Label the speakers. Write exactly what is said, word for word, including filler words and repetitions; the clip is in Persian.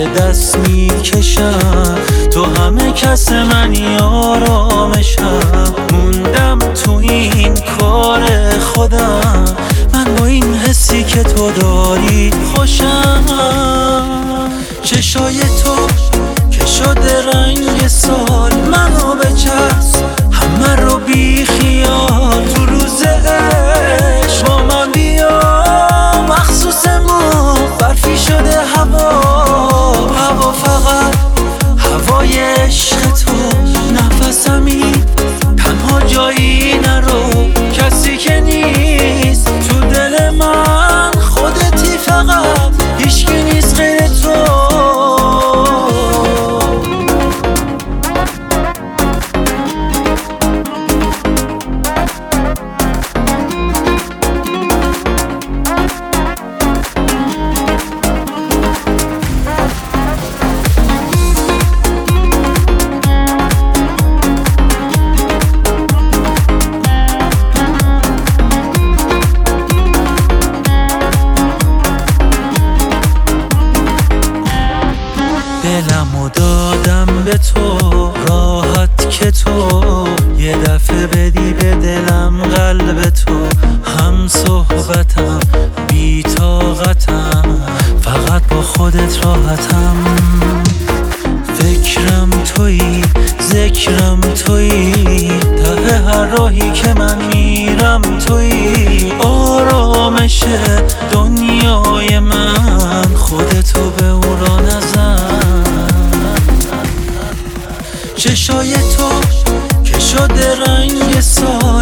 Speaker 1: دست میکشم، تو همه کس منی آرامشم. موندم تو این کار خودم، من با این حسی که تو داری خوشم. چشای تو که شده رنگ سال، منو بچسب همه رو بی خیال. تو روز عشق با من بیا، مخصوصمون برفی شده هوا. هوا فقط هوای عشق تو، نفسمی تنها جایی نرو. کسی که نیست تو دل من خودتی، فقط هیچکی نیست غیر تو. دلمو دادم به تو راحت که تو یه دفعه بدی به دلم قلب تو. هم صحبتم بی طاقتم، فقط با خودت راحتم. فکرم تویی، ذکرم تویی، ته هر راهی که من میرم تویی. آرامش دنیای من، خودتو به او را نزن. چشای تو که شده رنگ سال،